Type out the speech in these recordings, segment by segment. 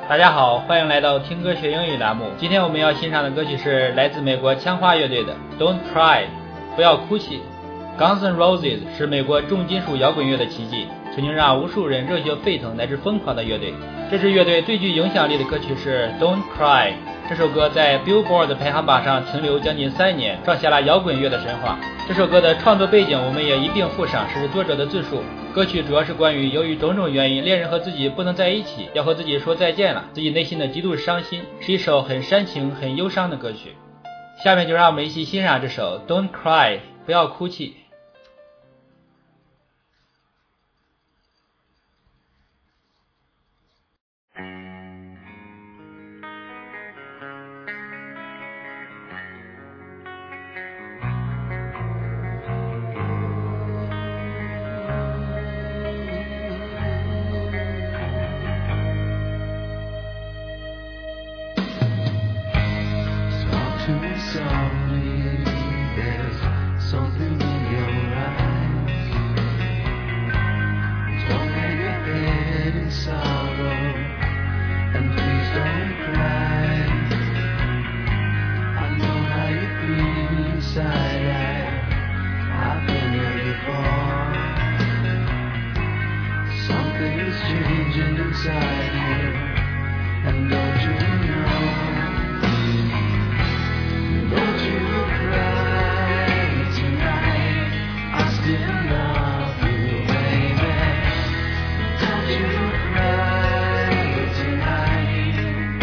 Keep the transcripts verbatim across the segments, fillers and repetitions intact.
大家好，欢迎来到听歌学英语栏目。今天我们要欣赏的歌曲是来自美国枪花乐队的 Don't Cry 不要哭泣。 Guns N' Roses 是美国重金属摇滚乐的奇迹，曾经让无数人热血沸腾乃至疯狂的乐队。这支乐队最具影响力的歌曲是 Don't Cry， 这首歌在 Billboard 排行榜上停留将近三年，创下了摇滚乐的神话。这首歌的创作背景我们也一并附上，是作者的自述。歌曲主要是关于由于种种原因，恋人和自己不能在一起，要和自己说再见了，自己内心的极度伤心，是一首很煽情很忧伤的歌曲。下面就让我们一起欣赏这首 Don't Cry 不要哭泣。 To me softly, there's something in your eyes. Don't hang your head in sorrow, and please don't cry. I know how you feel inside. I, I've been there before. Something is changing inside you, and don't you know? Don't you cry tonight, I still love you, baby. Don't you cry tonight.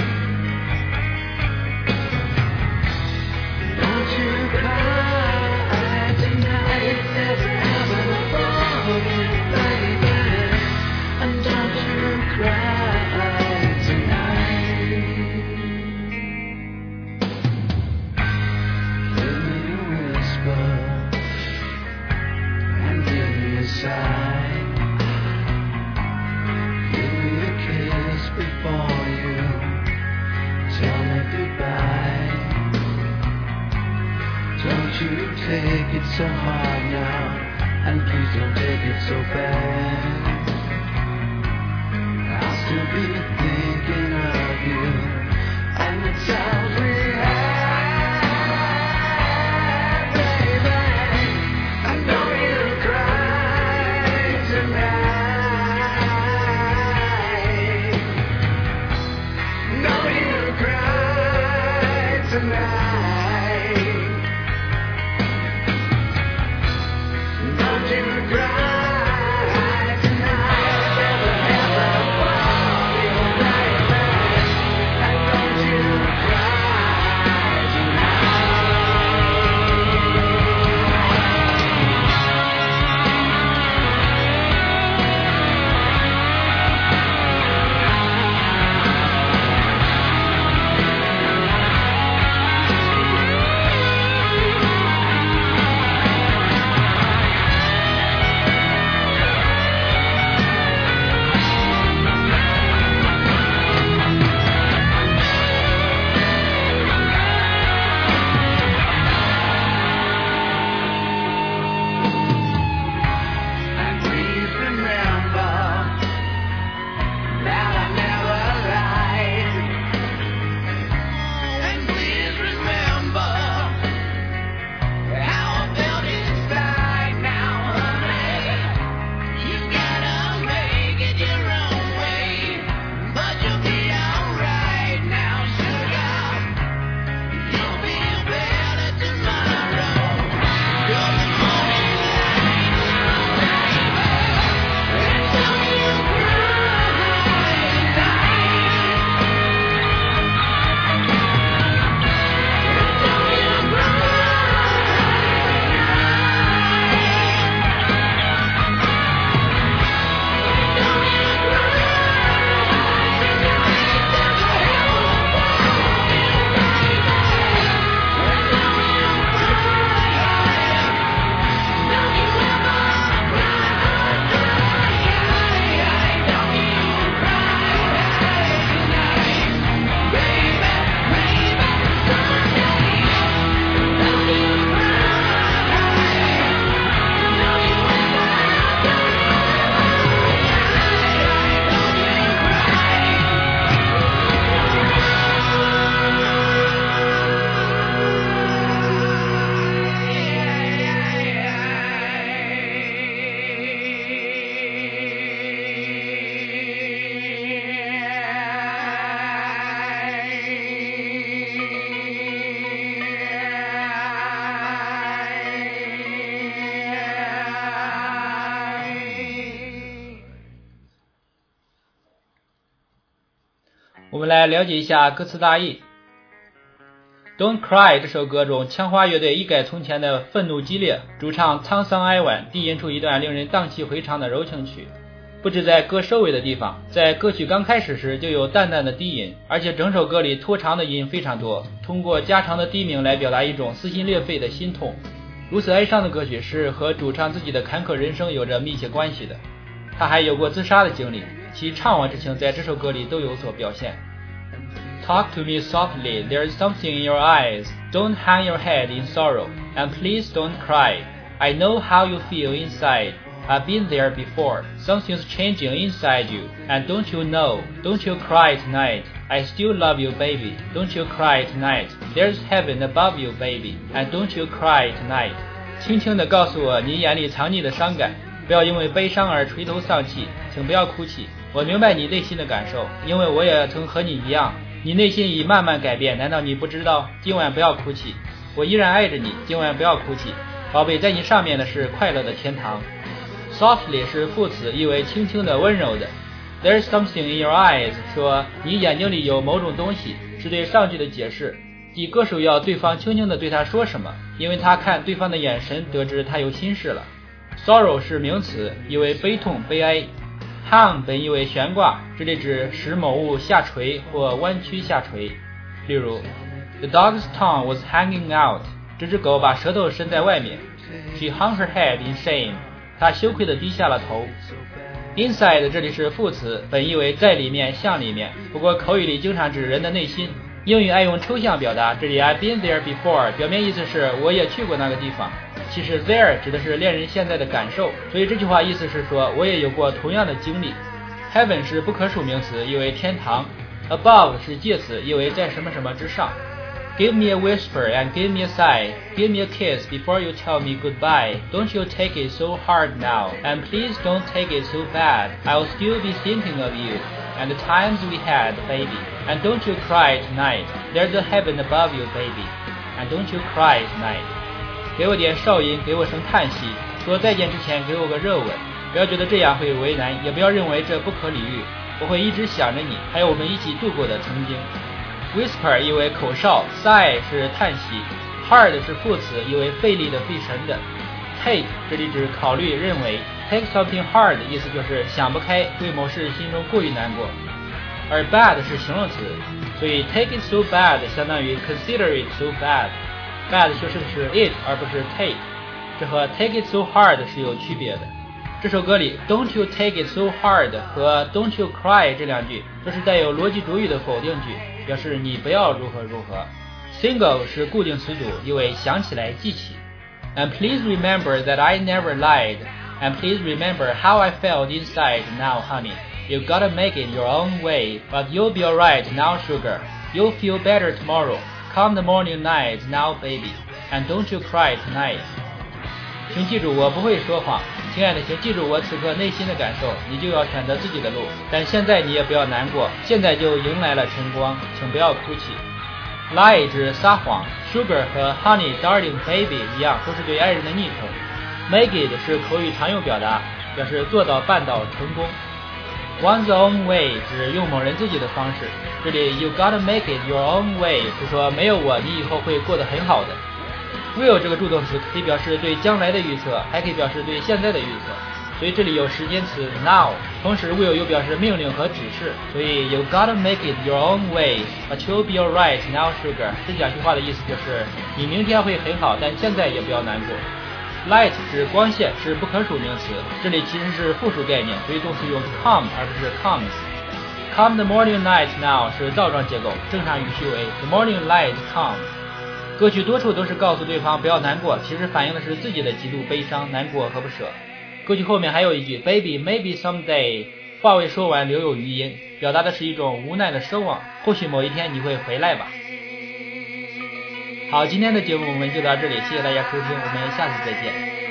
Don't you cry tonight, there's heaven above you, baby. And don't you cry tonight. And give me a sigh, give me a kiss before you tell me goodbye. Don't you take it so hard now, and please don't take it so bad. I'll still be thinking of you and the times we had. 我们来了解一下歌词大意。Don't Cry 这首歌中，枪花乐队一改从前的愤怒激烈，主唱沧桑哀婉，低吟出一段令人荡气回肠的柔情曲。不止在歌收尾的地方，在歌曲刚开始时就有淡淡的低吟，而且整首歌里拖长的音非常多，通过加长的低鸣来表达一种撕心裂肺的心痛。如此哀伤的歌曲是和主唱自己的坎坷人生有着密切关系的。他还有过自杀的经历，其怅惘之情在这首歌里都有所表现。Talk to me softly, there's something in your eyes. Don't hang your head in sorrow, and please don't cry. I know how you feel inside. I've been there before. Something's changing inside you, and don't you know? Don't you cry tonight. I still love you, baby. Don't you cry tonight. There's heaven above you, baby, and don't you cry tonight. 轻轻地告诉我你眼里藏匿的伤感，不要因为悲伤而垂头丧气，请不要哭泣。我明白你内心的感受，因为我也曾和你一样。你内心已慢慢改变，难道你不知道？今晚不要哭泣，我依然爱着你，今晚不要哭泣，宝贝，在你上面的是快乐的天堂。Softly 是副词，意为轻轻的、温柔的。There's something in your eyes 说你眼睛里有某种东西，是对上句的解释，即歌手要对方轻轻地对他说什么，因为他看对方的眼神得知他有心事了。Sorrow 是名词，意为悲痛、悲哀。Hang 本意为悬挂，这里指使某物下垂或弯曲下垂。例如 The dog's tongue was hanging out， 这只狗把舌头伸在外面。She hung her head in shame， 她羞愧地低下了头。Inside 这里是副词，本意为在里面、向里面，不过口语里经常指人的内心。英语爱用抽象表达，这里 I've been there before 表面意思是我也去过那个地方，其实 there 指的是恋人现在的感受，所以这句话意思是说我也有过同样的经历。Heaven 是不可数名词，意为天堂。Above 是介词，意为在什么什么之上。Give me a whisper and give me a sigh. Give me a kiss before you tell me goodbye. Don't you take it so hard now. And please don't take it so bad. I'll still be thinking of you and the times we had, baby. And don't you cry tonight. There's a heaven above you, baby. And don't you cry tonight. 给我点哨音，给我声叹息。说再见之前给我个热吻。不要觉得这样会为难，也不要认为这不可理喻。我会一直想着你，还有我们一起度过的曾经。Whisper 意为口哨， sigh 是叹息， hard 是副词，意为费力的、费神的。Take 这里指考虑、认为。Take something hard 意思就是想不开，对某事心中过于难过。而 bad 是形容词，所以 take it so bad 相当于 consider it so bad。bad 修饰的是 it 而不是 take， 这和 take it so hard 是有区别的。这首歌里 Don't you take it so hard 和 Don't you cry 这两句都是带有逻辑主语的否定句，表示你不要如何如何。Single 是固定词组，意为想起来、记起。And please remember that I never lied. And please remember how I felt inside now, honey. You gotta make it your own way, but you'll be alright now, sugar. You'll feel better tomorrow. Come the morning night now, baby. And don't you cry tonight. 请记住，我不会说谎。亲爱的，请记住我此刻内心的感受，你就要选择自己的路。但现在你也不要难过，现在就迎来了晨光，请不要哭泣。Lie 指撒谎 ，Sugar 和 Honey Darling Baby 一样，都是对爱人的昵称。Make it 是口语常用表达，表示做到、办到、成功。One's own way 指用某人自己的方式，这里 You gotta make it your own way 是说没有我，你以后会过得很好的。Will 这个助动词可以表示对将来的预测，还可以表示对现在的预测，所以这里有时间词 now， 同时 will 又表示命令和指示，所以 You gotta make it your own way, but you'll be alright now, sugar。 这两句话的意思就是你明天会很好，但现在也不要难过。Light 指光线，是不可数名词，这里其实是复数概念，所以动词用 come 而不是 comes。 Come the morning light now 是倒装结构，正常语序为 The morning light come。歌曲多处都是告诉对方不要难过，其实反映的是自己的极度悲伤、难过和不舍。歌曲后面还有一句 Baby maybe someday， 话未说完留有余音，表达的是一种无奈的奢望，或许某一天你会回来吧。好，今天的节目我们就到这里，谢谢大家收听，我们下次再见。